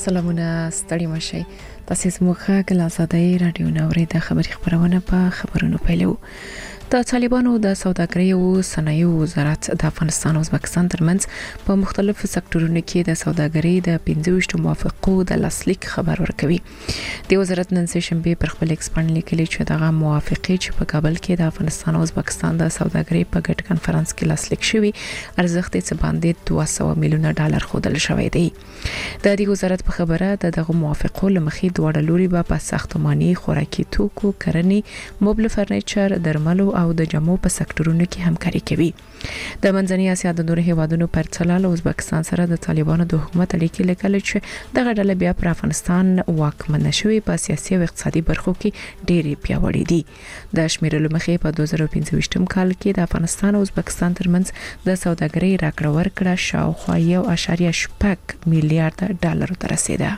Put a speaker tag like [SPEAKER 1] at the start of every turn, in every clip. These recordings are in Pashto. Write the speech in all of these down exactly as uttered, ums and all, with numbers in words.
[SPEAKER 1] سلامونه ستړي مشي تاسو زموږه کله آزادۍ رادیو نوري د خبري خبرونه په خبرونو پیلو د طالبانو د سوداګرۍ او صنایعو وزارت د افغانستان او ازبکستان ترمنځ په مختلفو سکتورونو کې د سوداګرۍ د پنځه ویشت موافقو د لاسلیک خبر ورکوي. د وزارت نن سه شنبه پر خپل ایکسپان لیکلي چې دغه موافقه چې په کابل کې د افغانستان او ازبکستان د سوداګرۍ په ګډ کانفرنس کې لاسلیک شوی ارزښت یې باندې دوه سوه میلیونه ډالر خودل شوی دی. د دې وزارت په خبره د دغه موافقو لمخې دوه لوري په ساختماني خوراکي توکو کرنې موبل فرنیچر درملو او د جامو په سکتورونو کې همکاري کوي. د منځنۍ اسیا د نورو هیوادونو پر څلال ازبکستان سره د طالبانو د حکومت اړیکې لیکل چې دغه ډله بیا پر افغانستان واکمن شوی په سیاسي او اقتصادي برخو کې ډېری پیاوړي دي. د شمیرلو مخې په دوه زره پنځه ویشتم کال کې د افغانستان او ازبکستان ترمنځ د سوداګرۍ راکړه ورکړه شاوخوا یو اشاریه شپږ میلیارډ ډالر ته رسیده.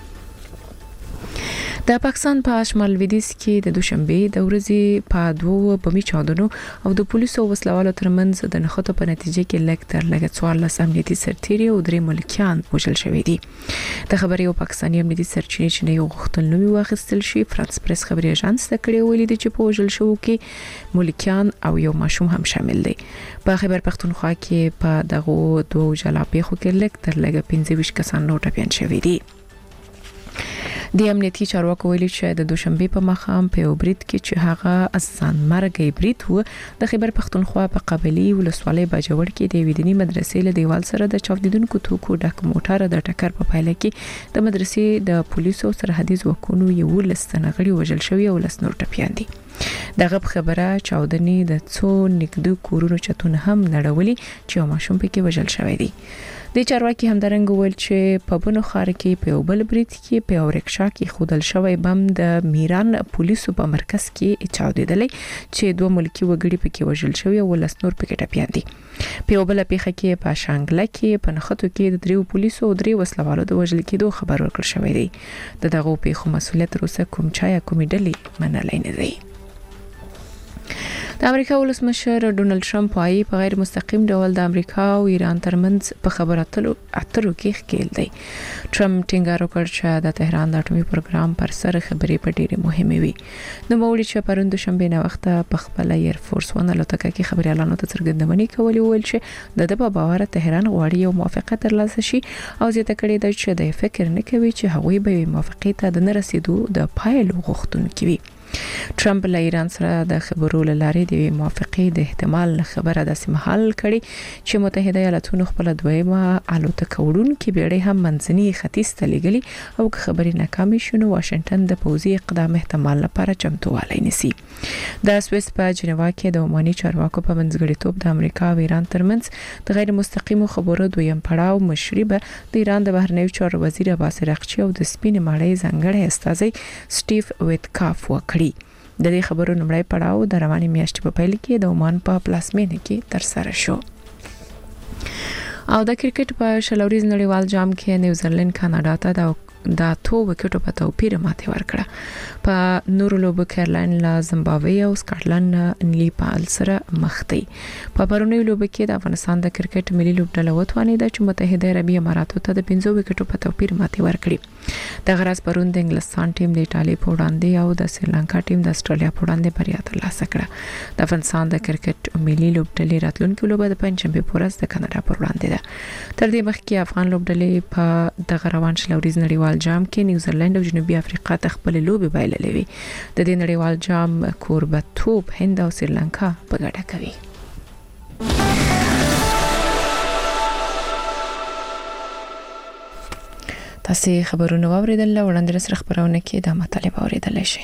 [SPEAKER 1] د پاکستان په شمال لویدیځ کې د دوشنبه د ورځې په دوه بمي چاودنو او د پولیسو وسلوالو ترمنځ د نښتو په نتیجه کې لږ تر لږه څوارلس امنیتي سرتیري او درې ملکیان وژل شوي دي. د خبري او پاکستاني امنیتي سرچینې چې نه یو غوښتل نومي واخیستل شي فرانس پریس خبري اژانس ته کړي ویلي دي چې په وژل شوو کې ملکیان او یو ماشوم هم شامل دي. په خیبر پختونخوا کې په دغه دوه جلاپیخو کې لږ تر لږه پنځه ویشت کسان نو ټپيان شوي دي. د امنیتي چارواکو ویلي چې د دوشنبه په مخام په یو بریټ کې چې هغه اسان مرګي بریټ وو د خیبر پختونخوا په قبلي ولسوالۍ باجوړ کې د ویدنی مدرسې له دیوال سره د چاودیدونکو توکو ډک موټر د ټکر په پایله کې د مدرسې د پولیسو سرحدي ځواکونو یو لستنغړي وژل شوی او لسنور ټپيان دي. دغه خبره چاودنې د څو نګدو کورونو چتون هم نړولي چې ماشوم پکې وژل شوی دی. د چارواکي همدارنګ ویل چې په بنو خار کې په یو بل بریټ کې په اورکشا کې خودل شوی بم د میران پولیسو په مرکز کې چاودیدلې چې دوه ملکی وګړي پکې وژل شوی او لسنور پکې ټپيان دي. په یو بل پیخه کې په شانګله کې په نخښتو کې د دریو پولیسو او درې وسلوالو د وژل کېدو خبر ورکړ شوی دی. د دغه پیښو مسؤلیت روسه کوم چا یا کومې ډلې منلای نه دی. د امریکا ولسمشر ډونالد ټرمپ وايي په غیر مستقیم ډول د امریکا او ایران ترمنځ په خبرو اترو اترو کې ښکېل دی. ټرمپ ټینګار وکړ چې د تهران د اټومي پروګرام پر سر خبرې په ډېره مهمه وي. نو موړي چې پروند شنبه نه وخت په خپل ایر فورس ون الوتکه کې خبري اعلان ته څرګندونې کولې ویل چې د د باور تهران غواړي یو موافقه ترلاسه شي او زیاته کړې ده چې د فکر نه کوي چې هغوی به موافقه ته د نه رسیدو د پایلو غوښتونکي وي. ټرمپ له ایران سره د خبرو لارې د موافقې د احتمال خبره د سیمهال کړي چې متحده ایالاتونو خپل دویمه الوتکه وړونکې بیړۍ هم منځني ختیځ ته لګلي او خبرې ناکامې شونه واشنگټن د پوځي اقدام احتمال لپاره چمتووالی نیسي. د سويس په جنیوا کې د عمومي چارواکو په منځګړیتوب د امریکا او ایران ترمنځ د غیر مستقیمو خبرو دویم پړاو مشري به د ایران د بهرنیو چارو وزیر عباس راغچي او د سپین ماړی ځنګړی استاذي سټیف ویتکاف وکړي. د دې خبرو نمړی پړاو د رواني میاشتې په پیل کې د عمان په پلاسمینه کې تر سره شو. او د کرکټ په شلوريز نړیوال جام کې نیوزیلند کاناډا ته د د تو وکټو په توپیر ماته ورکړه. په نورو لوبو کې ایرلند له زیمبابوې او سکاټلند نیپال سره مخ دي. په پرونی لوبو کې د افغانستان د کرکټ ملي لوبډله وتوانیده چې متحده عربي اماراتو ته د پنځه وکټو په توپیر ماته ورکړي. د غرض پرون د انګلستان ټیم د ایتالیا په وړاندې او د سریلانکا ټیم د استرالیا په وړاندې بریا ترلاسه کړه. د افغانستان د کرکټ ملي لوبډلې راتلونکي لوبه د پنځمبه په ورځ د کاناډا پر وړاندې ده. تر دې مخکې افغان لوبډلې په دغه روان شلوريز نړیوال جام کې نیوزیلند او جنوبي افریقا ته خپل لوبي بایللې وي. د دې نړیوال جام کوربتوب هند او سریلانکا په ګډه کوي. تاسو خبرونه واوریدل وړاندې سره خبرونه کې د مطالبه اوریدل شي.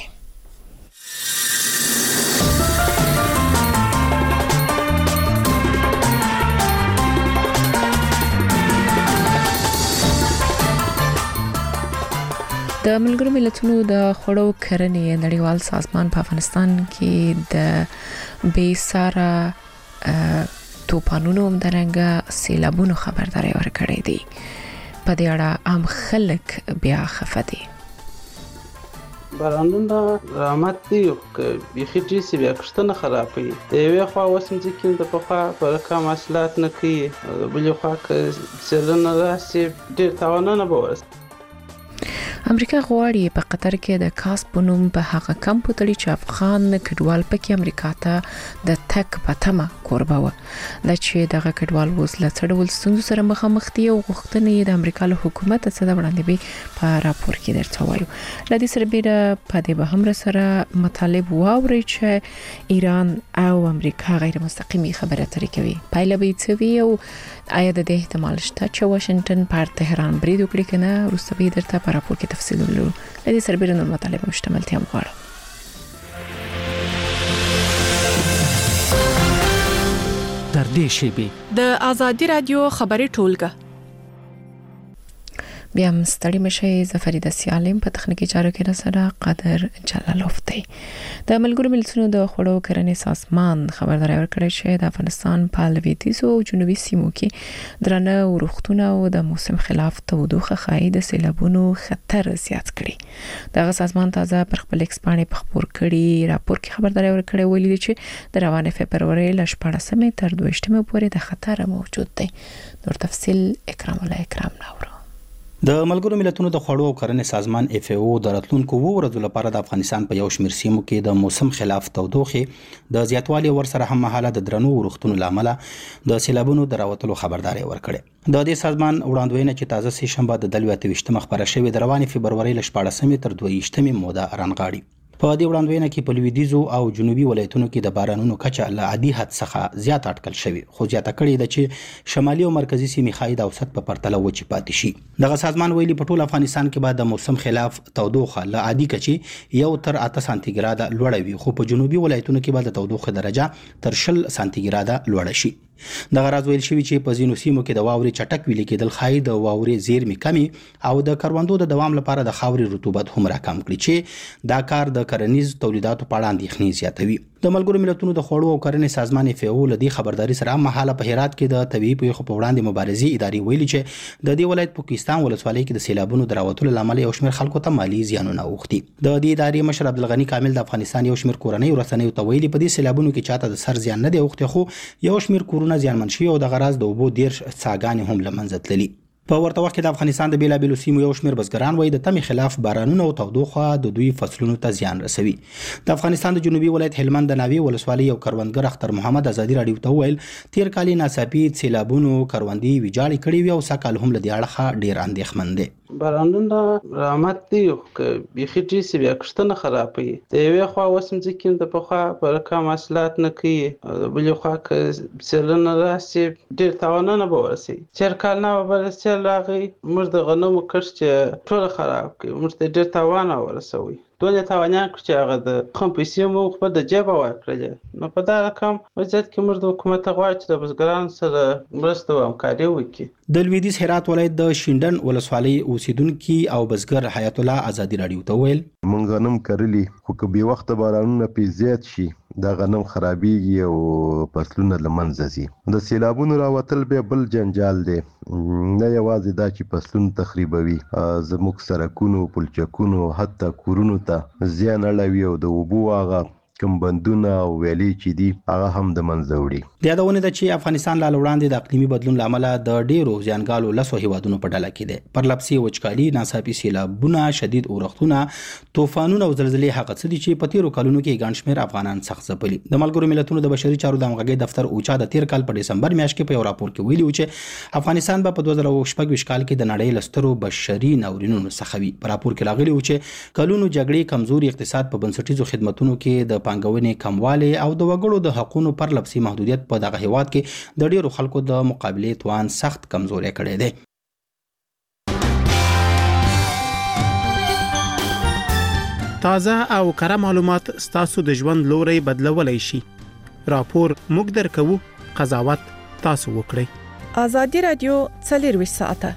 [SPEAKER 1] د ملګرو ملتونو د خړو کرنې نړیوال سازمان په افغانستان کې د بې ساره توپانونو همدارنګه سیلابونو خبرداري ورکړې دي. په دې اړه عام خلک بیا خفه دي.
[SPEAKER 2] بارانونه رحمت دی که بیخي ډېر بیا کښتونه خرابوي. د یوې خوا اوس مځکې د پخوا په رقم حاصلات نه کوي، د بلې خوا که سیلونه راشي ډېر تاوانونه به ورسي.
[SPEAKER 1] امریکا غواړي په قطر کې د کاس په نوم په هغه کمپ تړي چې افغان کډوال پکې امریکا ته د تک پتمه کوربه و د چې دغه کډوال وز لڅړول ستونزو سره مخامخ دي او غوښتنې د امریکا له حکومت څخه وړاندې به په راپور کې درته وایو. لدې سربېره په دې به هم سره مطالب واوري چې ایران او امریکا غیر مستقیمي خبره اترې کوي. پایله به څه وي او آیا د دې احتمال شته چې واشنگټن پر تهران برید وکړي کنه؟ وروسته به درته په راپور کې تفصیل ولرو. لدې سربېره نور مطالب مشتملتیا غواړم.
[SPEAKER 3] در دې شیبې
[SPEAKER 4] د آزادي رادیو خبري ټولګه
[SPEAKER 1] بیا هم ستړي مشي. زفریده سیالم په تخنیکی چارو کې سره قدر جلالوف دی. د ملګرو ملتونو د خوړو کرنې سازمان خبرداري ورکړې چې د افغانستان په لویدیځ او جنوبي سیمو کې درنه ورښتونه او د موسم خلاف تودوخه خای د سیلابونو خطر زیات کړي. دغه سازمان تازه پر خپل ایکس باندې په خبر کړي راپور کې خبرداري ورکړې ویلي چې د روانه فبرवरी ل شپږمې تر دویشتمې پورې د خطر موجود دی. نور تفصیل اکرام الله اکرام ناورو.
[SPEAKER 3] د ملګرو ملتونو د خوړو او کرنې سازمان اف ای او د راتلونکو وو ورځو لپاره د افغانستان په یو شمېر سیمو کې د موسم خلاف تودوخه د زیاتوالي ورسره هم مهاله د درنو ورښتونو لامل د سیلابونو د راوتلو خبرداري ورکړه. د دې سازمان وړاندوینه چې تازه سه شنبه د دلويتويشتمه خبره شوې د رواني فبرवरी ل شپږمې تر دویشتمې موده رانغاړي. په دې وړاندوینه کې په لویدیځو او جنوبي ولایتونو کې د بارانونو کچه له عادي حد څخه زیات اټکل شوی، خو زیاته کړې ده چې شمالي او مرکزي سیمې خای د اوسط په پرتله وچې پاتې شي. دغه سازمان ویلي په ټول افغانستان کې به د موسم خلاف تودوخه له عادي کچې یو تر اته سانتیګراده لوړه وي، خو په جنوبي ولایتونو کې به د تودوخه درجه تر شل سانتیګراده لوړه شي. دغه راز ویل شوی چې په ځینو سیمو کې د واوري چټک ویل کېدل خای د واوري زیرمې کمی او د کروندو د دوام لپاره د خاوري رطوبت هم راکم کړي چې دا کار د کرنیز تولیداتو په اړه اندېښنې زیاتوي. د ملګرو ملتونو د خوړو او کرنې سازمان اف ای او لدی خبرداري سره مهاله په هرات کې د طبيعي پیښو په وړاندې مبارزې ادارې ویلي چې د دې ولایت پاکستان ولسوالۍ کې د سیلابونو دراوتلو لامل یو شمېر خلکو ته مالی زیانونه اوښتي. د دې ادارې مشر عبدالغنی کامل د افغانستان یو شمېر کورنۍ ورسنۍ ته ویلي په دې سیلابونو کې چاته د سر زیان نه دی اوښتي، خو یو شمېر کورونه زیانمن شوي او د غراز د اوبو ډیر څاګانې هم لمنځه تللي. په ورته وخت کې د افغانستان د بیلابیلو سیمو یو شمېر بزګران وایي د تمې خلاف بارانونه او تودوخه د دوی فصلونو ته زیان رسوي. د افغانستان د جنوبي ولایت هلمند د ناوی ولسوالۍ یو کروندګر اختر محمد ازادي رادیو ته ویل تیر کال ناڅاپي سیلابونو کروندې ویجاړې کړې وي او سکهال هم له دې اړخه ډیر اندېښمن دي.
[SPEAKER 2] بارانونه رحمت دی که بیخي ډېر سي بیا کښتنه خرابوي. د یوې خوا اوس مځکې د پخوا په رقم حاصلات نه کوي او د بلې خوا که سیلونه راسي ډېر تاوانونه به ورسوي. تېر کال نه به بله سیل راغی موږ د غنمو کښت چې ټوله خراب کړي، موږ ته ډېر تاوان ورسوي. دونه تاوانیان کړو چې هغه د خپل پیسې مو خپل د جیبه ورکړلې. نو په دا رقم وضعیت کې موږ د حکومت غواړو چې د بزګرانو سره مرسته او همکاري وکړي.
[SPEAKER 3] د لویدیځ هرات ولایت د شینډن ولسوالۍ اوسیدونکي او بزګر حیات الله آزادي رادیو ته ویل
[SPEAKER 5] مونږ غنم کرلی خو که بې وخته بارانونه پې زیات شي دا غنم خرابېږي او فصلونه له منځه ځي. د سیلابونو راوتل بیا بل جنجال دی، نه یوازې دا چې فصلونه تخریبوي، زموږ سرکونو پلچکونو حتی کورونو ته زیان اړوي او د اوبو هغه کوم بندونه او ویلې چې دي هغه هم د منځه وړي.
[SPEAKER 3] د یادونه ده چې افغانستان لا وړاندې د اقلیمي بدلون لامل د ډیرو زیانګالو لسو هیوادونو په ډله کې دی. پرلپسې وچکالي، ناڅاپي سیلابونه، شدید اورښتونه، طوفانونه او زلزلې هغه څه دي چې په تیرو کلونو کې ګڼ شمېر افغانان سخت ځپلي. د ملګرو ملتونو د بشري چارو د همغږۍ دفتر اوچا د تیر کال په ډسمبر میاشت کې په یو راپور کې ویلي و چې افغانستان به په دوه زره شپږ کال کې د نړۍ له سترو بشري ناورینونو څخه وي. په راپور کې راغلي و چې کلونو جګړې، کمزوري اقتصاد، په بنسټیزو خدماتونو کې د پانګونې کموالی او د وګړو د حقوقو پر لپسي محدودیت په دغه هیواد کې د ډیرو خلکو د مقابلې توان سخت کمزوري کړی دی.
[SPEAKER 6] تازه او کره معلومات ستاسو د ژوند لوري بدلولای شي. راپور موږ درکوو، قضاوت تاسو وکړئ.
[SPEAKER 4] آزادي رادیو څلرویشت ساعته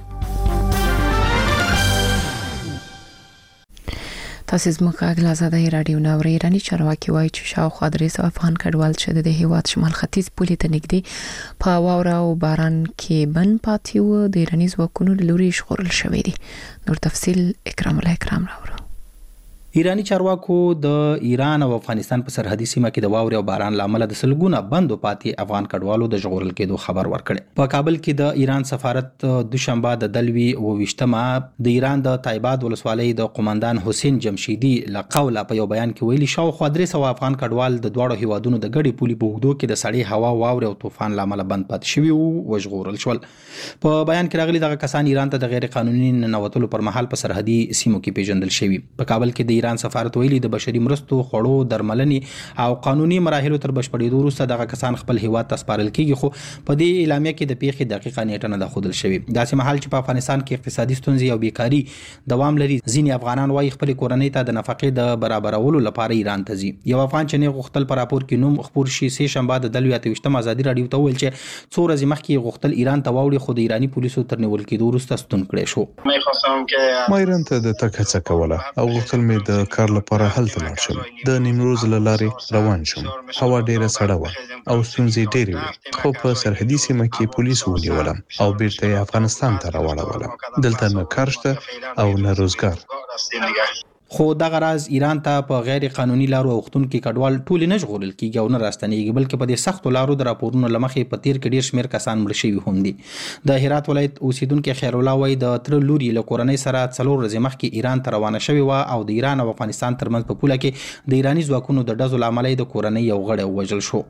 [SPEAKER 1] تاسو زموږ غږ له آزادۍ رادیو نو ایرانی چارواکي وایي چې شاوخوا درې سوه افغان کډوال چې د هیواد شمال ختیځ پولې ته نږدې په واوره او باران کې بند پاتې وو د ایرانی ځواکونو له لوري ژغورل شوي دي. نور تفصیل اکرام الله اکرام راوړو.
[SPEAKER 3] ایرانی چارواکو د ایران او افغانستان په سرحدي سیمه کې د واورې او باران لامل د سلګونه بندو پاتې افغان کډوالو د ژغورل کېدو خبر ورکړ. په کابل کې د ایران سفارت دوشنبه د دلوي او وشتمه د ایران د تایباد ولسوالۍ د قومندان حسین جمشیدی لقوله په یو بیان کې ویلي شاوخوا درې سوه افغان کډوال د دواړو هیوادونو د ګډې پولې په اوږدو کې د سړې هوا واورې او طوفان لامل بند پاتې شوي وو او ژغورل شول. په بیان کې راغلي دغه کسان ایران ته د غیر قانوني ننوتلو پر مهال په سرحدي سیمو کې پیژندل شوي. په کابل کې د ایران سفارت ویلي د بشري مرستو خوړو درملنې او قانوني مراحلو تر بشپړېدو وروسته دغه کسان خپل هیواد ته سپارل کیږي، خو په دې اعلامیه کې د پیښې دقیقه نیټه نه ده ښودل شوې. داسې مهال چې په افغانستان کې اقتصادي ستونزې او بیکاري دوام لري، ځینې افغانان وايي خپل کورنۍ ته د نفقې د برابرولو لپاره ایران ته ځي. یو افغان چې نه غوښتل په راپور کې نوم خپور شي سه شنبه د دلوي اته ویشتم ازادي راډیو ته ویل چې څو ورځې مخکې غوښتل ایران ته واوړي، خو د ایرانی پولیسو تر نیول کېدو وروسته ستون کړی شو.
[SPEAKER 7] ما ایران ته د تګ هڅه کوله او غوښتل مې د کار لپاره هلته لاړ شم. د نیمروز له لارې روان شوم. هوا ډیره سړه وه او ستونزې ډېرې وې، خو په سرحدي سیمه کې پولیسو ونیولم او بیرته یې افغانستان ته راوړولم. دلته نه کار شته او نه روزګار.
[SPEAKER 3] خو دغه راز ایران ته په غیر قانوني لارو اوښتونکي کډوال ټول نه ژغورل کیږي او نه راستنیږي، بلکې په دې سختو لارو د راپورونو له مخې په تیر کې ډیر شمیر کسان مړ شوي هم دي. د هرات ولایت اوسیدونکي خیر الله وایي د تر لوري له کورنۍ سره څلور ورځې مخکې ایران ته روانه شوې وه او د ایران او افغانستان ترمنځ په پوله کې د ایراني ځواکونو د ډزو له امله د کورنۍ یو غړی ووژل شو.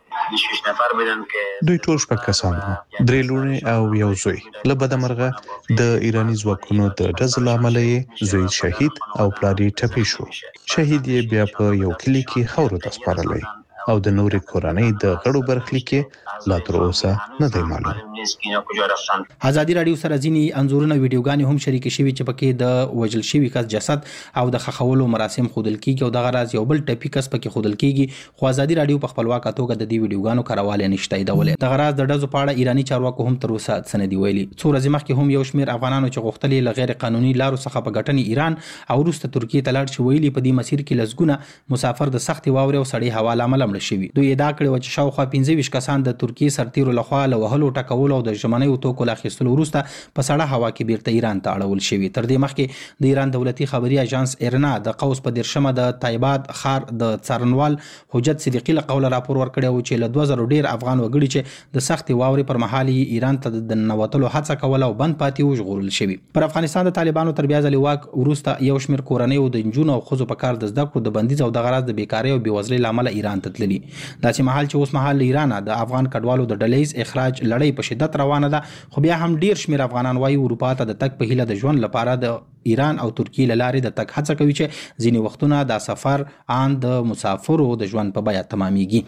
[SPEAKER 7] دوی ټول شپږ کسان وو، درې لوڼې او یو زوی. له بده مرغه د ایرانی ځواکونو د ډزو له امله یې زوی شهید او پلار یې ټپي شو. شهید یې بیا په یو کلي کې خاورو ته سپارلی او د نورې کورنۍ د غړو برخلیک یې لا تر اوسه نه دی معلوم.
[SPEAKER 3] ازادي راډیو سره ځینې انځورونه ویډیوګانې هم شریکې شوي چې پکې د وژل شوي کس جسد او د ښخولو مراسم ښودل کیږي او دغه راز یو بل ټپي کس پکې ښودل کیږي، خو ازادي راډیو په خپلواکه توګه د دې ویډیوګانو کاروالی نشي تاییدولی. دغه راز د ډزو په اړه ایراني چارواکو هم تر اوسه څه نه دي ویلي. څو ورځې مخکې هم یو شمېر افغانانو چې غوښتل یې له غیر قانوني لارو څخه په ګټنې ایران او وروسته ترکیې ته لاړ شي ویلي په دې مسیر کې لسګونه مسافر د سختې واورې او سړې هوا له امله مړه شوي. دوی ادعا کړې وه چې شاوخوا پنځه ویشت کسان د ترکیې سرتیرو لخوا له وهلو ټکولو او د ژمنیو توکو له اخیستلو وروسته په سړه هوا کې بیرته ایران ته اړول شوي. تر دې مخکې د ایران دولتي خبري اژانس ایرنا د قوس په دیرشمه د تایباد ښار د څارنوال حجت صدیقي له قوله راپور ورکړی و چې له دوه زرو ډیر افغان وګړي چې د سختې واورې پر مهال یې ایران ته د ننوتلو هڅه کوله او بند پاتې و ژغورل شوي. پر افغانستان د طالبانو تر بیا ځلې واک وروسته یو شمېر کورنیو د نجونو او ښځو په کار د زده کړو د بندیز او دغه راز د بیکارۍ او بېوزلۍ له امله ایران ته تللي. داسې مهال چې اوس مهال له ایرانه د افغان کډوالو د ډلیز اخراج لړۍ په شدت روانه ده، خو بیا هم ډیر شمېر افغانان وایي اروپا ته د تګ په هیله د ژوند لپاره د ایران او ترکیې له لارې د تګ هڅه کوي چې ځینې وختونه دا سفر ان د مسافرو د ژوند په بیه تمامیږي.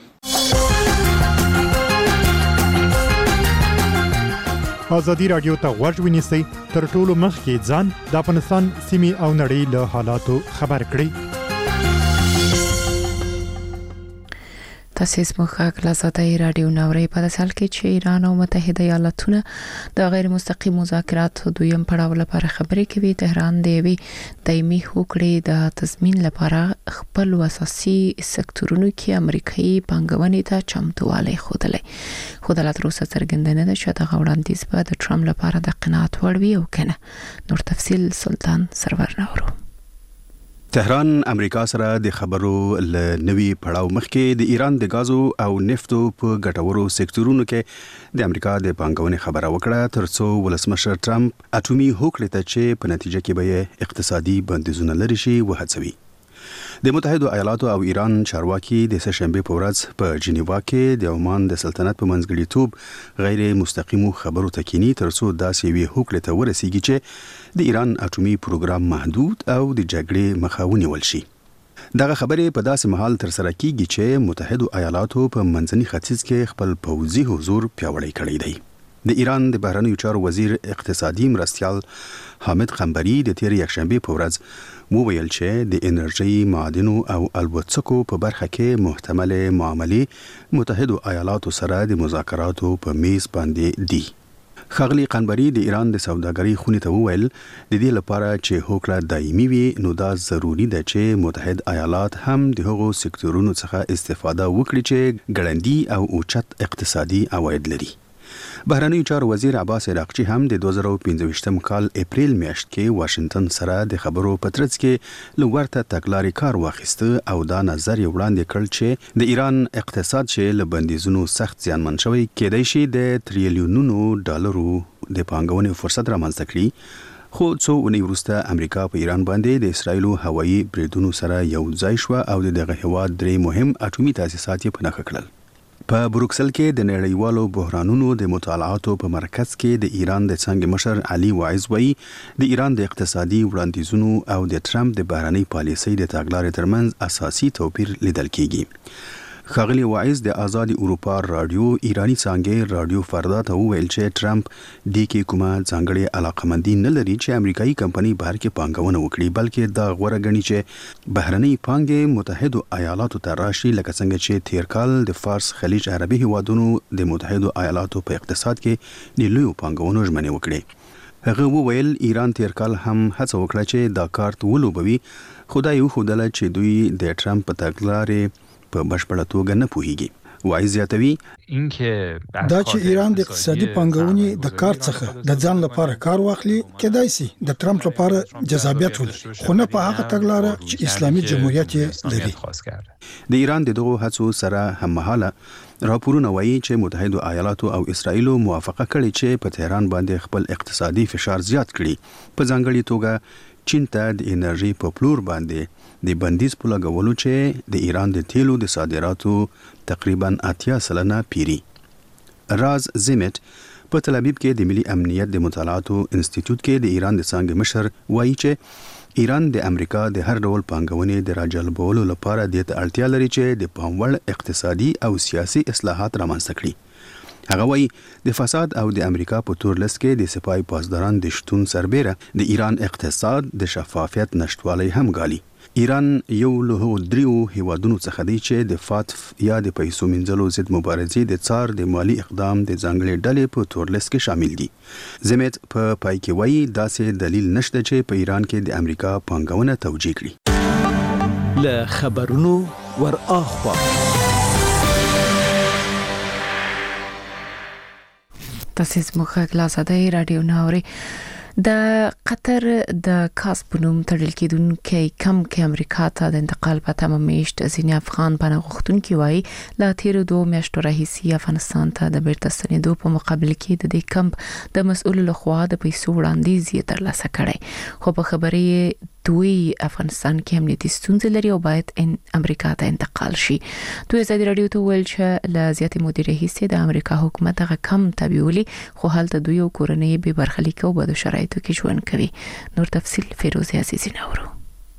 [SPEAKER 8] ازادي راډیو ته غوږ ونیسئ، تر ټولو مخکې ځان د افغانستان سیمې او نړۍ له حالاتو خبر کړئ.
[SPEAKER 1] تاسو زموږ غږ له ازادي راډیو نوري په داسال کې چې ایران او متحده ایالاتونه د غیر مستقیم مذاکراتو دویم پړاو لپاره خبرې کوي. تهران د وی دایمي هوکړې د تضمین لپاره خپل اساسي سکتورونو کې امریکایي پانګونې ته چمتووالی ښودلی، خو د لا تر اوسه څرګنده نه ده چې دغه وړاندیز به د ټرمپ لپاره د قناعت وړ وي او کنه. نور تفصیل سلطان سرور نورو.
[SPEAKER 9] تهران امریکا سره د خبرو ل نوي پړاو مخکې د ایران د غازو او نفتو په ګټورو سکتورونو کې د امریکا د پانګونې خبره وکړه، ترڅو ولسمشر ټرمپ اټومي هوکړې ته چې په نتیجه کې به اقتصادي بندیزونه لري شي وهڅوي. د متحده ایالاتو او ایران چارواکي د سه شنبه په ورځ په جنیوا کې د عمان د سلطنت په منځګړیتوب غیر مستقیمو خبرو ته کینی، ترڅو داسې وی هوکړې ته ورسیږي چې د ایران اټومي پروګرام محدود او د جګړې مخه ونیول شي. دغه خبرې په داسې محل تر سره کیږي چې متحده ایالاتو په منځني ختیځ کې خپل پوځي حضور پیاوړی کړی دی. د ایران د بهرنیو چارو وزیر اقتصادي مرستیال حامد قنبری د تیر یکشنبه په ورځ وویل چې د انرژي، معادنو او الوتسکو په برخه کې محتمل معاملې متحده ایالاتو سره د مذاکراتو په میز باندې دي. ښاغلي قنبری د ایران د سوداګرۍ خونې ته وویل د دې لپاره چې هوکړه دایمي وي نو دا ضروري ده چې متحد ایالات هم د هغو سکتورونو څخه استفاده وکړي چې ګړندي او اوچت اقتصادي عواید لري. بهرنی چارو وزیر عباس عراقچی هم د دوه زره او پنځه کال اپریل میاشت کې واشنگټن سره د خبرو پترڅ کې لورته تګلاري کار واخیسته او دا نظر یې وړاندې کړ چې د ایران اقتصاد چې له بندیزونو سخت زیانمن شوی کېدای شي د تریلیونونو ډالرو د پانګونې فرصت رامنځته کړي، خو څو ونې وروسته امریکا په ایران باندې د اسرایلو هوایي بریدونو سره یو ځای شو او دغه هیواد درې مهم اټومي تاسیسات یې پناه کړل. په بروکسل کې د نړیوالو بحرانونو د مطالعاتو په مرکز کې د ایران د څنګه مشر علي وایز وایي د ایران د اقتصادي وړاندیزونو او د ټرمپ د بهرنۍ پالیسۍ د تګلارې ترمنځ اساسي توپیر لیدل کیږي. ښاغلي وایز د آزادي اروپا رادیو ایرانی څنګه رادیو فردا ته ویل چې ټرمپ د کې کومه ځانګړې علاقمندي نه لري چې امریکایي کمپنی بهر کې پانګونه وکړي، بلکې دا غوړه غني چې بهرنۍ پانګې متحده ایالاتو ته راشي، لکه څنګه چې تیر کال د فارس خلیج عربي هیوادونو د متحده ایالاتو په اقتصاد کې د لوی پانګونو ژمنې وکړي. هغه وویل ایران تیر کال هم هڅه وکړه چې دا کارت ولوبوي، خدای یو خدای چې دوی د ټرمپ په تګلارې په بشپړه توګه نه پوهیږي. وایي زیاتوي
[SPEAKER 10] دا چې ایران د اقتصادي پانګونې د کار څخه د ځان لپاره کار واخلي کېدای شي د ټرمپ لپاره جذابیت ولري، خو نه په هغه تګلاره چې اسلامي جمهوریت لري.
[SPEAKER 9] د ایران د دغو هڅو سره هممهاله راپورونه وایي چې متحده ایالاتو او اسرایلو موافقه کړې چې په تهران باندې خپل اقتصادي فشار زیات کړي، په ځانګړي توګه چین ته د انرژي په پلور باندې د بندیز په لګولو چې د ایران د تیلو د صادراتو تقریبا اتیا سلنه پیری. راز زیمت په تل ابیب کې د ملي امنیت د مطالعاتو انسټیټیوټ کې د ایران د څنګه مشر وایي چې ایران د امریکا د هر ډول پانګونې د راجلبولو لپاره د اړتیا لري چې د پاموړ اقتصادي او سیاسي اصلاحات رامنځته کړي. هغه وایي د فساد او د امریکا په تور لس کې د سپای پاسداران د شتون سربېره د ایران اقتصاد د شفافیت نشټوالی هم ګالي. ایران یو له دریو هیوادونو څخه دی چې د فاتف یا د پیسو منځلو ضد مبارزې د څار د مالی اقدام د ځانګړي ډلې په تور لس کې شامل دي. زمت په پای کې وایي داسې دلیل نشته چې په ایران کې د امریکا پانګونه توجیه کړي.
[SPEAKER 11] له خبرونو ور اخوا
[SPEAKER 1] تاسو زموږ غلاساده رادیو ناوري د قطر د کاس په نوم تړل کېدونکي کم کې امریکا ته د انتقال په تمه میشت ځینې افغان پناه غوښتونکي وایي لا تیر دوه میاشتو راهیسې افغانستان ته د بیرته ستنېدو په مقابل کې د دې کمپ د مسؤل لخوا د پیسو وړاندیز یې ترلاسه کړی، خو په خبرې دوی افغانستان کې امنیتي ستونزې لري او باید ان امریکا ته انتقال شي. دوی ازادي رادیو ته ویل چې ل زیاتې مودې راهیسې د امریکا حکومت هغه کم تبیولي، خو هلته دوی او کورنۍ به برخلیک او بد شرایطو کې ژوند کوي. نور تفصیل فیروزه عزیزی نورو.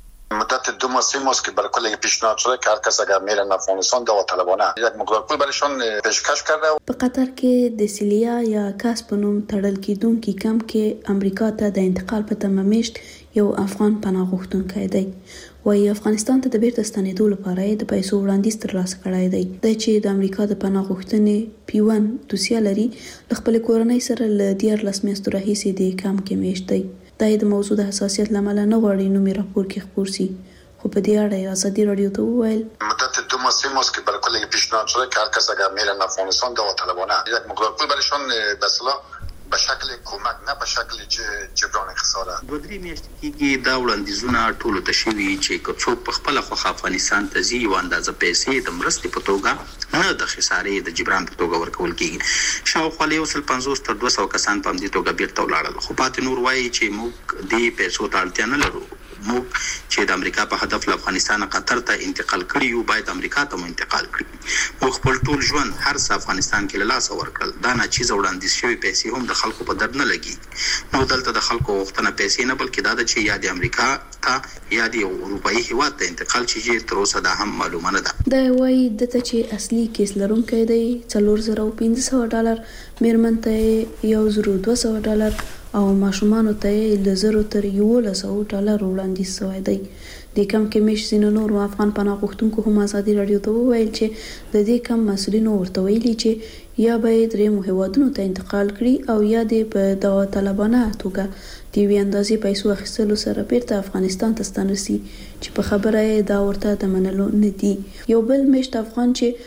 [SPEAKER 12] مدت دو ماه سه ماه که برای کل پیشنهاد شده که هر کس اگر میرن افغانستان داوطلبانه یک مقدار پول برایشان پیشکش کرده.
[SPEAKER 13] په قطر کې د سیلیا یا کاس په نوم تړل کېدونکي کم کې امریکا ته د انتقال په تمه میشت یو افغان پناه غوښتونکی دی. وایي افغانستان ته د بیرته ستنېدو لپاره یې د پیسو وړاندیز ترلاسه کړی دی. دی چې د امریکا د پناه غوښتنې پی ون دوسیه لري، له خپلې کورنۍ سره له دیارلس میاشتو راهیسې د کم کې میشت دی. دا د موضوع د حساسیت لامل نه غواړي نومي راپور کې خپور شي، خو په دې اړه ازادي رادیو ته وویل
[SPEAKER 12] مدت دو ماه سه ماه که برای کل پیشنهاد شده که هر کس اگر میرن افغانستان داوطلبانه یک مقدار پول برایشان به اصطلاح به شکل کمک نه به شکل جبران خسارت.
[SPEAKER 14] دوه درې میاشتې کېږي دا وړاندیزونه ټولو ته شوي چې که څوک په خپله خوښه افغانستان ته ځي یوه اندازه پیسې د مرستې په توګه نه د خسارې د جبران په توګه ورکول کېږي. شاوخوا له یو سل پنځوس تر دوه سوه کسان په همدې توګه بیرته ولاړل، خو پاتې نور وایي چې موږ دې پیسو ته اړتیا نه لرو. موږ چې د امریکا په هدف له افغانستان قطر ته انتقال کړي یو باید امریکا ته مو انتقال کړي. موږ خپل ټول ژوند هر څه افغانستان کې له لاسه ورکړل، دا ناچیزه وړاندیز شوي پیسې هم د خلکو په درد نه لګي. نو دلته د خلکو غوښتنه پیسې نه بلکې دا ده چې یا د امریکا ته یا د یو اروپایي هیواد ته انتقال شي چې تر اوسه دا هم معلومه نه ده.
[SPEAKER 13] دا وایي دته چې اصلي کیس لرونکی دی څلور زره او پنځه سوه ډالر، میرمن ته یو زره دوه سوه ډالر او ماشومانو ته یې له زرو تر یولس سوه ډالر وړاندیز شوی دی. د کم کې میشت ځینو نورو افغان پناه غوښتونکو هم ازادي رادیو ته وویل چې د دې کم مسؤلینو ورته ویلي چې یا به یې درېیمو هیوادونو ته انتقال کړي او یا دې په داوطلبانه توګه د یوې اندازې پیسو اخیستلو سره بیرته افغانستان ته ستانه سي، چې په خبره یې دا ورته د منلو نه دي. یو بل میشت افغان چې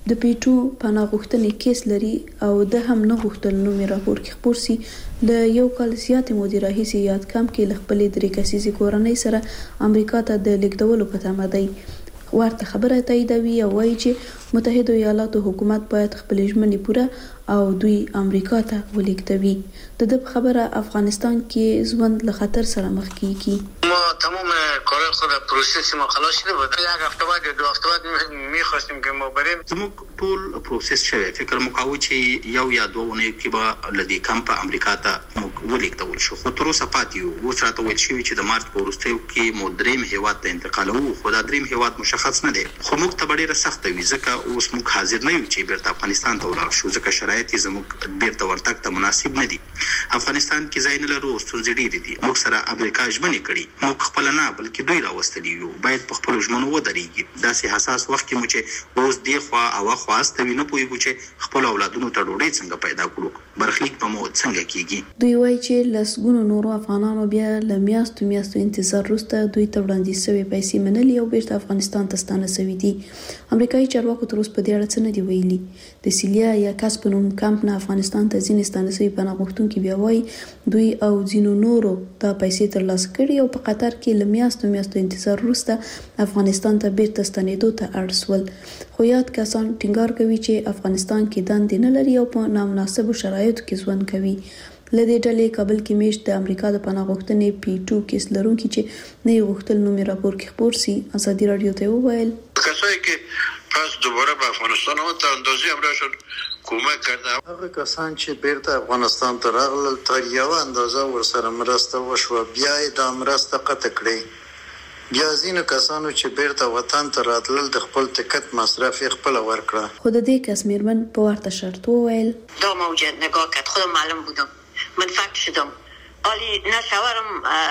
[SPEAKER 13] د پیټو پناه غوښتنې کیس لري او د هم نه غوښتل نوم راپور کې خبر سي ل یو کال زیات مودې راهیسې یاد کم کې ل خپلې درې کسیزې کورنۍ سره امریکا ته د لیږدولو په تمه دی. ورته خبره تاییدوي او وایي چې متحده ایالاتو حکومت باید خپل ژمنې پوره او دوی امریکا ته ولېږدوي. د دې خبره افغانستان کې ژوند له خطر سره مخ کیږي.
[SPEAKER 15] ما تمام کار خود پروسس ما خلاص شده بود. یک هفته بعد دو هفته بعد می‌خواستیم که ما بریم.
[SPEAKER 14] زموږ ټول پروسس شوی فکر مو کاوه چې یو یا دوه ونې کې به لدی کمپ امریکا ته ولېږدول شو. خو تر اوسه پاتې یو اوس راته ویل شوي چې د مارچ په وروستیو کې مو درېیم هیواد ته انتقالوو، خو دا درېیم هیواد مشخص نه دی. خو موږ ته ډېره سخته وي ځکه اوس موږ حاضر نه یو چې بیرته افغانستان ته ولاړ شو ځکه شرایط یې زموږ بیرته ورتګ ته مناسب نه دي. افغانستان کې ځای نه لرو، ستونزې ډېرې دي. موږ سره امریکا ژمنې کړي، موږ خپله نه بلکې دوی راوستلي یو. باید په خپلو ژمنو ودرېږي. داسې حساس وخت کې مو چې اوس دې خوا او خوا استوي نه پوهېږو چې خپلو اولادونو ته ډوډۍ څنګه پیدا کړو، برخلیک به مو څنګه کېږي.
[SPEAKER 13] دوی وایي چې لسګونو نورو افغانانو بیا له میاشتو میاشتو انتظار وروسته دوی ته وړاندیز شوې پیسې منلي او بیرته افغانستان ته ستانه شوي دي. امریکایي چارواکو تر اوسه په دې اړه څه نه دي ویلي. د سیلیا یا کاس په نوم کمپ نه افغانستان ته ځینې ستانه شوي پناه غوښتونکي بیا وایي دوی او ځینو نورو دا پیسې ترلاسه کړي او په قطر کې له میاشتو میاشتو انتظار وروسته افغانستان ته بیرته ستنېدو ته اړ شول. خو یاد کسان ټینګار کوي چې افغانستان کې دندې نه لري او په نامناسبو شرایطو کې ژوند کوي. لدې ډلې کابل کې میشت د امریکا د پناه غوښتنې پی ټو کیس لرونکي چې نه یې غوښتل نوم راپور کې خبر سي ازادي رادیو ته وویل
[SPEAKER 12] کسایی که پس دوباره به افغانستان آمد اندازه همراهشون کمک کرده.
[SPEAKER 16] هغه کسان چې بیرته افغانستان ته راغلل تر یو اندازه ورسره مرسته وشوه، بیا یې دا مرسته قطع کړې. بیا ځینو کسانو چې بیرته وطن ته راتلل د خپل تکت مصرف یې خپله ورکړه.
[SPEAKER 13] خو د دې کس میرمن په ورته شرط وویل
[SPEAKER 17] دا موجه نگاه کرد، خودم معلوم بودم، منفک شدم، حالی نه شوهرم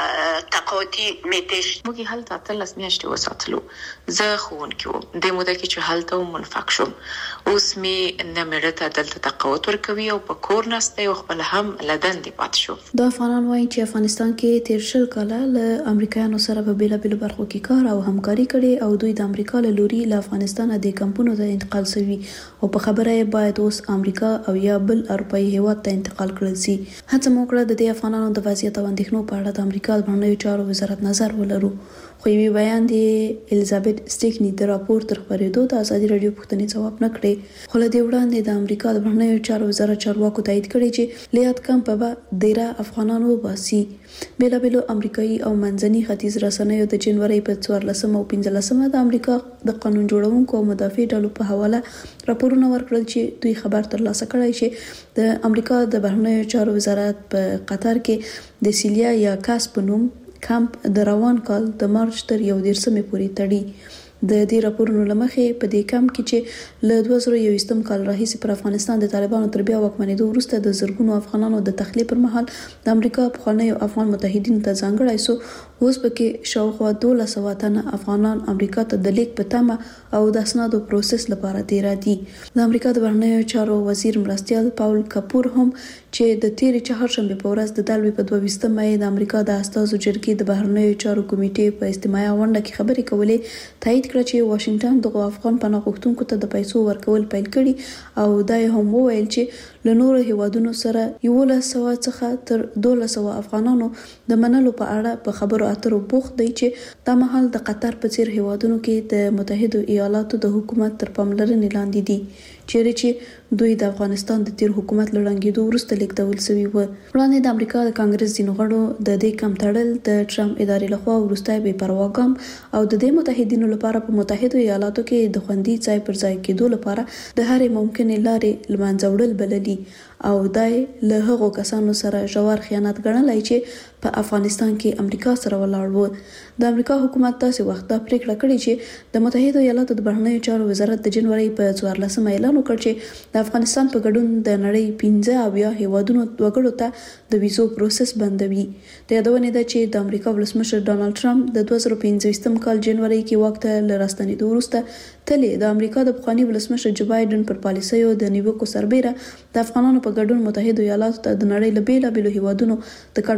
[SPEAKER 17] تقاطی میتش
[SPEAKER 1] موږ هلته اتلس میاشتې وساتلو. زه ښوونکې وم. دې موده کې چې هلته وم منفک شوم. اوس مې نه مېړه ته دلته تقاوت ورکوي او په کور ناست دی او خپل هم له دندې پاتې شو.
[SPEAKER 13] دا افغانان وایي چې افغانستان کې تیر شل کاله له امریکایانو سره په بېلابېلو برخو کې کار او همکاري کړې او دوی د امریکا له لوري له افغانستانه د کمپونو ته انتقال شوي او په خبره یې باید اوس امریکا او یا بل اروپایي هیواد ته انتقال کړل شي. هڅه مو وکړه د دې افغانانو د وضعیت او اندېښنو په اړه د امریکا د بهرنیو چارو وزارت نظر ولرو. خو یوې بیان د الیزابت سټیکني د راپور تر خپرېدو د ازادي راډیو پوښتنې ځواب نه کړې. خو له دې وړاندې د امریکا د بهرنیو چارو وزارت چارواکو تایید کړی چې له یاد کمپه به ډېره افغانان وباسي. بېلابېلو امریکایي او منځني ختیځ رسنیو د جنورۍ په څوارلسمه او پنځلسمه د امریکا د قانون جوړونکو او مدافع ډلو په حواله راپورونه ورکړل چې دوی خبر ترلاسه کړی چې د امریکا د بهرنیو چارو وزارت په قطر کې د سیلیا یا کاس په نوم کمپ د روان کال د مارچ تر یو دیرشمې پورې تړي. د دې راپورونو له مخې په دې کمپ کې چې له دوه زره یوویشتم کال راهیسې پر افغانستان د طالبانو تر بیا واکمنېدو وروسته د زرګونو افغانانو د تخلیې پر مهال د امریکا پخوانیو افغان متحدینو ته ځانګړی سو. اوس پکې شاوخوا دولس سوه تنه افغانان امریکا ته د لیک په تمه او د اسنادو پروسس لپاره تیرا دي. د امریکا د بهرنیو چارو وزیر مرستیال پاول کپور هم چې د تیرې چهارشنبې په ورځ د دلوي په دوه ویشتم مې د امریکا د استازو جرګې د بهرنیو چارو کمیټې په اجتماعي غونډه کې خبرې کولې، تایید کړه چې واشنگټن دغه افغان پناه غوښتونکو ته د پیسو ورکول پیل کړي او دا هم وویل چې له نورو هیوادونو سره یولس سوه څخه تر دولس سوه افغانانو د منلو په اړه په خبرو اترو بوخت دی چې دا مهال د قطر په څیر هیوادونو کې د متحده ایالاتو د حکومت تر پاملرنې لاندې دي، چیرې چې دوی د افغانستان د تیر حکومت له ړنګېدو وروسته لیږدول شوي وو. وړاندې د امریکا د کانګرس ځینو غړو د دې کمپ تړل د ټرمپ ادارې لخوا وروستی بې پروا ګام او د دې متحدینو لپاره په متحده ایالاتو کې د خوندي ځای پر ځای کېدو لپاره د هرې ممکنې لارې له منځه وړل بللي او دای له هغو کسانو سره ژور خیانت ګڼلی چې په افغانستان کې امریکا سره ولاړ وو. د امریکا حکومت داسې وخت دا پریکړه کړې چې د متحده ایالاتو د بهرنیو چارو وزارت د جنورۍ په څوارلسمه اعلان وکړ چې د افغانستان په ګډون د نړۍ پنځه اویا هیوادونو وګړو ته د ویزو پروسس بندوي. د یادونې ده چې د امریکا ولسمشر ډانلډ ټرمپ د دوه زره پنځویشتم کال جنورۍ کې واک ته له راستنېدو وروسته تلې د امریکا د پخواني ولسمشر جو بایډن پر پالیسیو د نیوکو سربیره د افغانانو په ګډون متحده ایالاتو ته د نړۍ له بېلابېلو هیوادونو د کډوالۍ ضد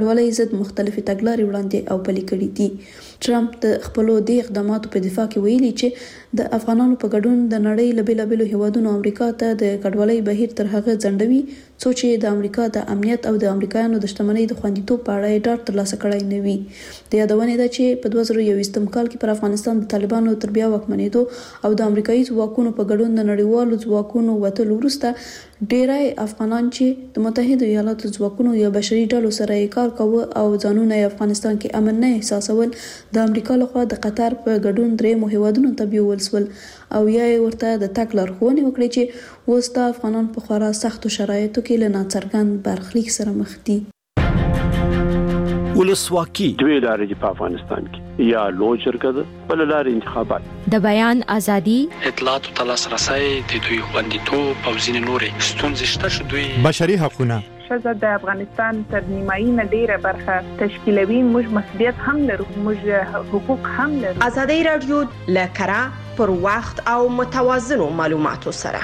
[SPEAKER 13] ضد مختلفې تګلارې وړاندې او پلي کړي دي. ټرمپ د خپلو دې اقداماتو په دفاع کې ویلي چې د افغانانو په ګډون د نړۍ له بېلابېلو هیوادونو امریکا ته د کډوالۍ بهیر تر هغه ځنډوي څو چې د امریکا د امنیت او د امریکایانو د شتمنۍ د خوندیتوب په اړه یې ډاډ ترلاسه کړی نه وي. د یادونې ده چې په دوه زره یوویشتم کال کې پر افغانستان د طالبانو تر بیا واکمنېدو او د امریکایي ځواکونو په ګډون د نړیوالو ځواکونو وتلو وروسته ډیری افغانان چې د متحده ایالاتو ځواکونو یا بشري ډلو سره یې کار کاوه او ځانونه یې افغانستان کې امن نه احساسول د امریکا لخوا د قطر په ګډون درېیمو هیوادونو ته بیول سول او یا یې ورته د تګ لارښوونې وکړې چې اوس د افغانان په خورا سختو شرایطو کې له ناڅرګند برخلیک سره مخ دي.
[SPEAKER 11] ولسواکي
[SPEAKER 18] دوی لارې په افغانستان کې یا لوی جرګه ده بل لارې انتخابات
[SPEAKER 19] د بیان ازادي
[SPEAKER 20] اطلاعاتو ته لاسرسی د دوی خوندیتوب او ځینې نورې ستونزې شته چې دوی
[SPEAKER 8] بشري حقوقونه
[SPEAKER 21] ښځه د افغانستان تر نیمایي نه ډیره برخه تشکیلوي. موږ مسؤلیت هم لرو، موږ حقوق هم لرو.
[SPEAKER 22] ازادي رادیو له کره پر وخت او متوازنو معلوماتو سره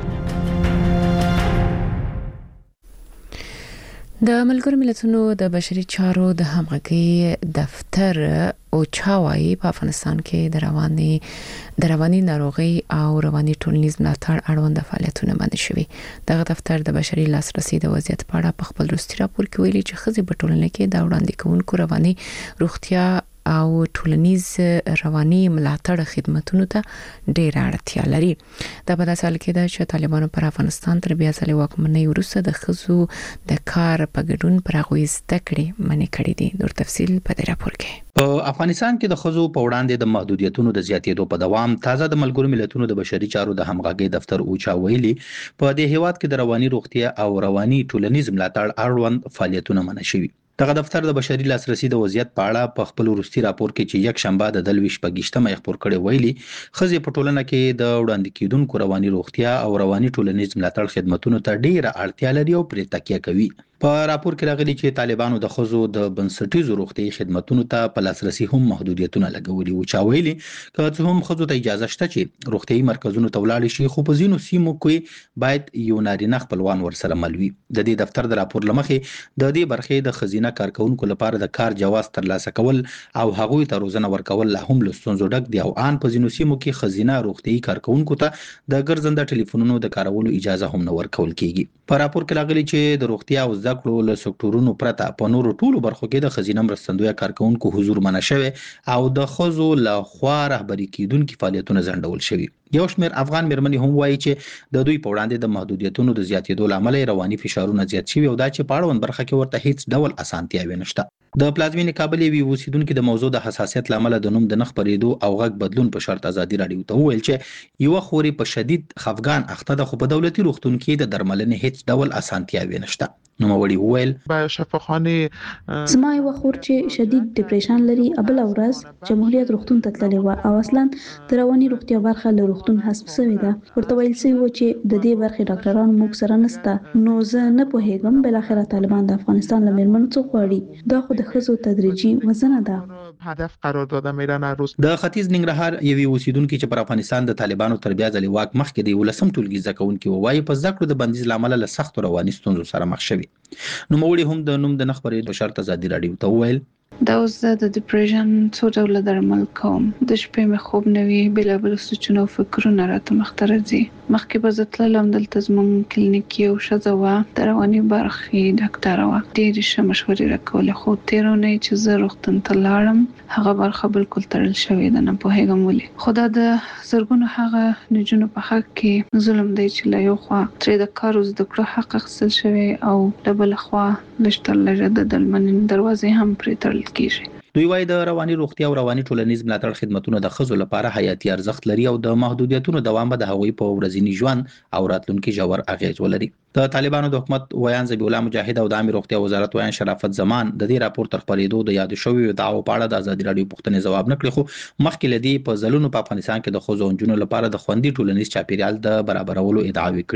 [SPEAKER 1] د ملګرو ملتونو د بشري چارو د همغږي دفتر او چاوي په افغانستان کې د رواني د رواني ناروغي او رواني ټولنیز ملاتړ اړوند فعالیتونه باندې شوي. دغه دفتر د بشري لاسرسي د وضعیت په اړه په خپل وروستي راپور کې ویلي چې ښځې په ټولنه کې د وړاندې کوونکو رواني روغتیا او ټولنیز رواني ملاتړ خدماتونو ته ډېر اړتیا لري. دا په داسې حال کې ده چې طالبانو پر افغانستان تر بیا ځلې واکمنۍ وروسته د ښځو د کار په ګډون پر هغوی زده کړې منع کړې دي. نور تفصیل په دې راپور کې.
[SPEAKER 3] په افغانستان کې د ښځو په وړاندې د محدودیتونو د زیاتېدو په دوام تازه د ملګرو ملتونو د بشري چارو د همغږي دفتر اوچا ویلي په دې هیواد کې د رواني روغتیا او رواني ټولنیز ملاتړ اړوند فعالیتونه منع شوي. دغه دفتر د بشري لاسرسي د وضعیت په اړه په خپل وروستي راپور کې چې یک شنبه د دلويش په گشتمه خبر کړي ویلي ښځې په ټولنه کې د وړاندې کیدونکو رواني روغتیا او رواني ټولنیز ملاتړ خدماتونو ته ډیره اړتیا لري او پرې تکیه کوي. په راپور کې راغلي چې طالبانو د ښځو د بنسټیزو روغتي خدماتونو ته په لاسرسي هم محدودیتونه لګولي او چا ویلي که څه هم ښځو ته اجازه شته چې روغتي مرکزونو ته ولاړ شي خو په ځینو سیمو کې باید یو نارینه خپلوان ورسره ملوي. د دې دفتر د راپور لمخې د دې برخې د خزینه کارکونکو لپاره د کار جواز ترلاسه کول او هغوی ته روزنه ورکول لا هم له ستونزو ډک دي او ان په ځینو سیمو کې خزینه روغتي کارکونکو ته د ګرځنده ټلیفونونو د کارولو اجازه هم نه ورکول کیږي. په راپور کې راغلي چې د روغتیا او زده کړو له سکتورونو پرته په نورو ټولو برخو کې د خزینه مرستندوی کارکونکو حضور منع شوی او د خزو له خوا رهبری کیدونکو فعالیتونه ځنډول شوی. یو شمېر افغان مېرمنې هم وایي چې د دوی په وړاندې د محدودیتونو د زیاتېدو لامل رواني فشارونه زیات شوي او دا چې په اړوند برخه کې ورته هیڅ ډول اسانتیاوې نشته. د پلازمینې کابل وی اوسیدونکو د موضوع د حساسیت لامل د نوم د نخ پرېدو او غږ بدلون په شرط ازادي رادیو ته وویل چې یو خوري په شدید خفګان اخته ده خو په دولتي روغتون کې د درملنې هیڅ ډول اسانتیاوې نشته. نو موري وویل
[SPEAKER 23] په شفاخانه
[SPEAKER 13] زما یو خور چې شدید ډیپریشن لري ابل ورځ جمهوریت روغتون ته تللی و او اصلا د رواني روغتیا برخه له روغتون حذف شوې ده. ورته ویل شوی و چې د دې برخې ډاکټران موږ سره نشته. نو زه نه پوهیږم بل اخره طالبان د افغانستان له مېرمنو څخه غواړي. دا خو د ښځو تدریجي وزنه ده.
[SPEAKER 23] هدف قرار داده میرن روز.
[SPEAKER 3] د ختیځ ننګرهار یوې اوسیدونکو چې پر افغانستان د طالبانو تر بیا ځلې واک مخکې دی ولسم ټولګي ځکهونکو وایي په ځکړو د بندیز لامل له سخت رواني ستونزو سره مخ شوي. نو موري هم د نوم د نخ پرې د شرط ازادي رادیو ته ویل
[SPEAKER 24] دا اوس د ډیپریشن څو ډول درمل کوم د شپې مې خوب نه وي بلابل سوچونه او فکرونه راته مخته راځي. مخکې به زه تللم دلته زموږ کلینیک یو ښځه وه د رواني برخې ډاکټره وه ډېرې ښه مشورې راکولې خو تېره اونۍ چې زه روغتون ته لاړم هغه برخه بالکل تړل شوې ده نه پوهېږم ولې خو دا د زرګونو هغه نجونو په حق کې ظلم دی چې له یو خوا ترې د کار او زده کړو حق اخیستل شوی او له بله خوا لږ تر لږه د درملنې دروازې هم پرې تړل کیږي.
[SPEAKER 3] دوی وايي د رواني روغتیا او رواني ټولنیز ملاتړ خدماتونه د ښځو لپاره حیاتي ارزښت لري او د محدودیتونو دوام به د هغوی په ورځني ژوند او راتلونکي ژور اغیز ولري. د طالبانو د حکومت ویان ذبیح الله مجاهد او د عامه روغتیا وزارت ویان شرافت زمان د دې راپور تر خبرېدو د یاد شوی دعوو په اړه د ازادي رادیو پوښتنې ځواب نه کړی خو مخکې لدی په ځلونو په افغانستان کې د ښځو او نجونو لپاره د خوندي ټولنیز چاپیریال د برابرولو ادعاوې کړې.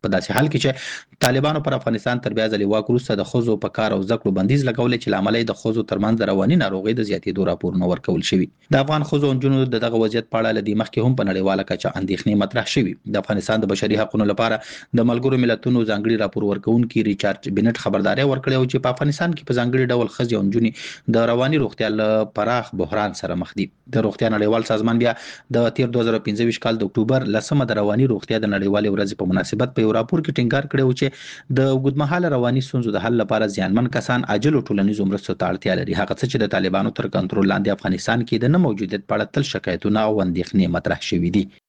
[SPEAKER 3] په داسې حال کې چې طالبانو پر افغانستان تر بیا ځلې واک وروسته د ښځو په کار او زده کړو بندیز لګولې چې له امله د ښځو ترمنځ د رواني ناروغۍ د زیاتېدو راپورونه ورکول شوي. د افغان ښځو او نجونو د دغه وضعیت په اړه له دې مخکې هم په نړیواله کچه اندېښنې مطرح شوي. د افغانستان د بشري حقوقو لپاره د ملګرو ملتونو ځانګړي راپور ورکوونکي ریچارډ بنټ خبرداري ورکړې او چې په افغانستان کې په ځانګړي ډول ښځې او نجونې د رواني روغتیا له پراخ بحران سره مخ دي. د روغتیا نړیوال سازمان بیا د تیر دوه زره پنځه ویشت کال د اکتوبر لسمه د رواني روغتیا د نړیوالې ورځې په مناسبت په یو راپور کې ټینګار کړی و چې د اوږدمهاله رواني ستونزو د حل لپاره زیانمن کسان عاجل ټولنیزو مرستو ته اړتیا لري. هغه څه چې د طالبانو تر کنټرول لاندې افغانستان کې د نه موجودیت په اړه تل شکایتونه او اندېښنې مطرح شوي دي.